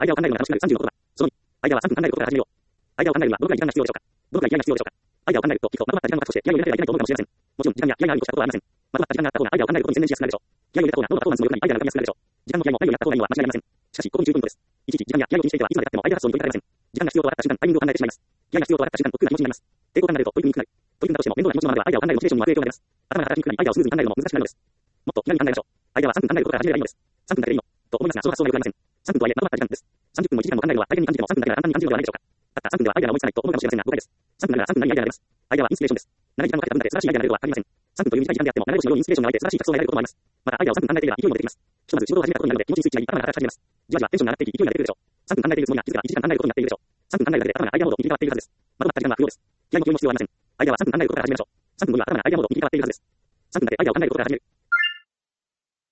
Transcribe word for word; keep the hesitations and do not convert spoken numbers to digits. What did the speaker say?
アイデアを考えるのが楽しくなるさんじゅうの言葉。そのに、アイデアはさんぷん考えることから始めよう。アイデアを考えるにはどのくらい時間が必要でしょうか。どのくらい気合が必要でしょうか。アイデアを考えると、きっとまとまった時間を確保して気合を入れなければいけないと思うかもしれません。もちろん、時間や気合があるに越したことはありません。まとまった時間があった方がアイデアを考えることに専念しやすくなるでしょう。気合を入れた方が脳のパフォーマンスも良くなり、アイデアが浮かびやすくなるでしょう。時間も気合も何よりやった方がいいのは間違いありません。しかし、ここに注意ポイントです。いちいち時間や気合を気にしていてはいつまで経ってもアイデア発想に取り掛かれません。時間が必要と分かった瞬間、タイミングを考えてしまいます。気合が必要と分かった瞬間、得意な気持ちになります。抵抗感が出ると取り組みにくくなる。取り組んだとしても面倒な気持ちのままではアイデアを考えるモチベーションに悪影響が出ます。頭が働きにくくなり、アイデアをスムーズに考えるのも難しくなるのです。もっと気軽に考えましょう。アイデアはさんぷん考えることから始めればいいのです。さんぷんだけでいいのと思いますが、その発想が良くありません。さんぷんとはいえまとまった時間です。さんじゅっぷんもいちじかんも考えるのは大変に感じてもさんぷんだけなら簡単に感じるのではないでしょうか。たったさんぷんではアイデアが思いつかないと思うかもしれませんが、誤解です。さんぷんならさんぷん何アイデアが出ます。アイデアはインスピレーションです。長い時間をかけた分だけ素晴らしいアイデアが出るとは限りません。さんぷんという短い時間であっても、流れ星のようにインスピレーションが湧いて素晴らしい着想が得られることもあります。また、アイデアをさんぷん考えていれば勢いも出てきます。ひとまず仕事を始めたことになるので、気持ちにスイッチがいい頭が働き始めます。じわじわテンションが上がっていき、勢いが出てくるでしょう。さんぷん考えているつもりが気づけばいちじかん考えることになっているでしょう。さんぷん考えるだけで頭がアイデアモードに切り替わっているはずです。まとまった時間は不要です。気合も気合も必要はありません。アイデアはさんぷん考えることから始めましょう。さんぷん後には頭がアイデアモードに切り替わっているはずです。さんぷんだけアイデアを考えることから始める。